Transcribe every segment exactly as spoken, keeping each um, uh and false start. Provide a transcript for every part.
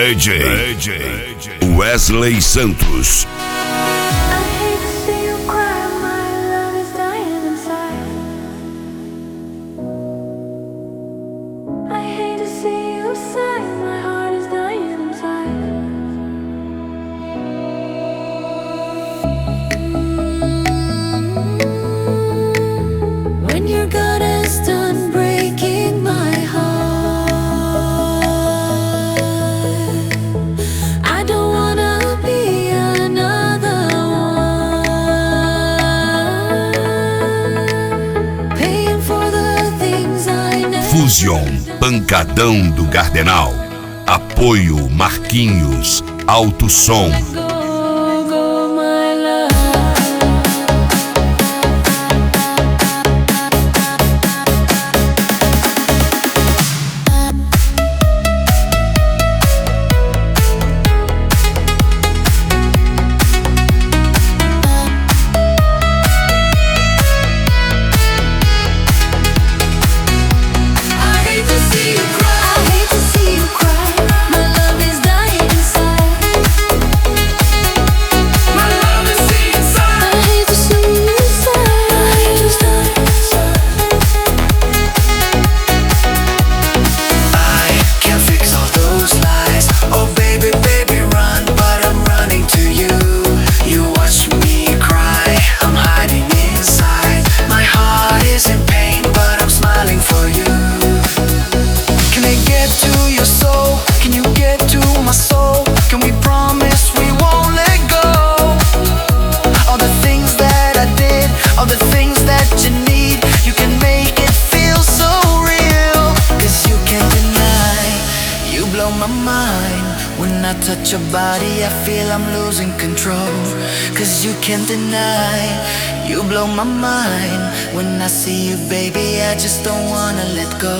D J, D J Wesley Santos. Fusion, Pancadão do Gardenal. Apoio Marquinhos, Alto Som. When I touch your body, I feel I'm losing control. Cause you can't deny, you blow my mind. When I see you, baby, I just don't wanna let go.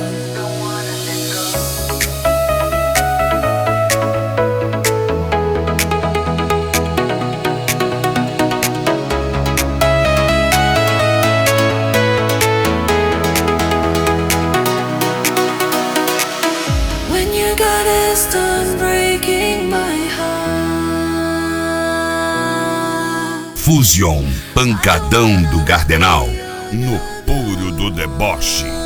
Done breaking my heart. Fusion, Pancadão do Gardenal. No puro do deboche.